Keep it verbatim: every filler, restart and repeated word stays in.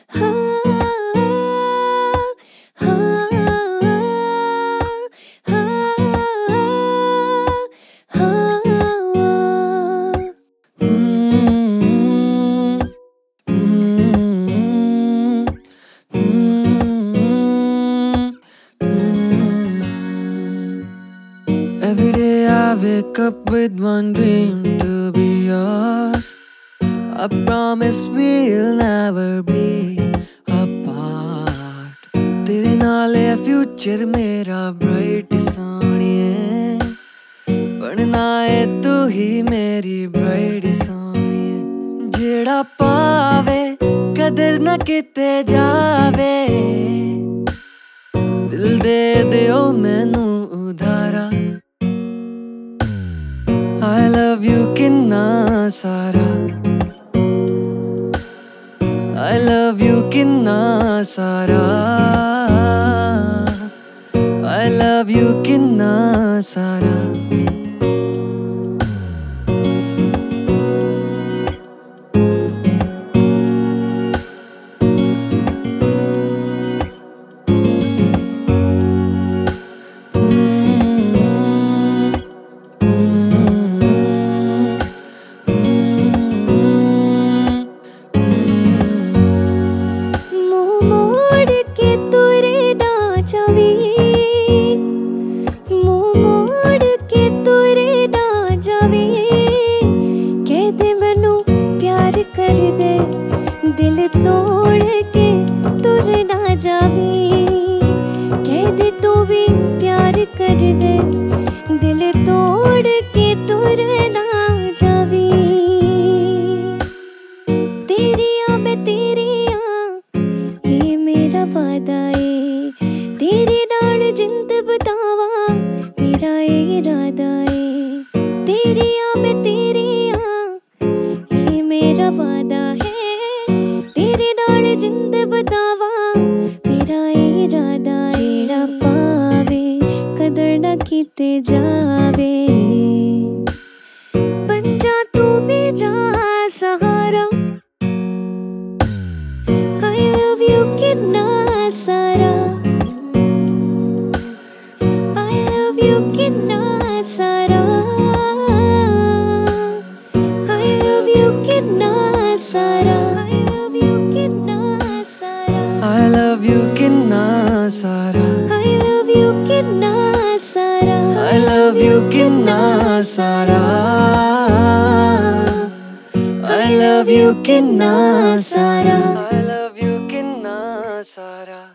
Every day I wake up with one dream to be yours. I promise we'll never be apart. तेरे नाल है future मेरा bright सोनिए, बनना है तू ही मेरी bride सोनिए। जेड़ा पावे कदर न किते जावे, दिल दे दियो मैनू उधारा। I love you किन्ना सारा, I love you किन्ना सारा, I love you किन्ना सारा। दिल तोड़ के तुर ना जावी, कह दे तू भी प्यार कर दे। दिल तोड़ के तुर ना जावी, तेरिया मैं तेरिया ये मेरा वादा है। तेरे नाल जिंद बतावा मेरा इरादा है। तेरिया मैं तेरिया ये मेरा वादा है। जिंद बतावा मेरा इरादा, जेड़ा पावे कदर न कीते जावे। बन जा तू मेरा सहारा, I love you किन्ना सारा, I love you किन्ना सारा, I love you किन्ना सारा। I love you किन्ना सारा, I love you किन्ना सारा, I love you किन्ना सारा, I love you किन्ना सारा, I love you किन्ना सारा।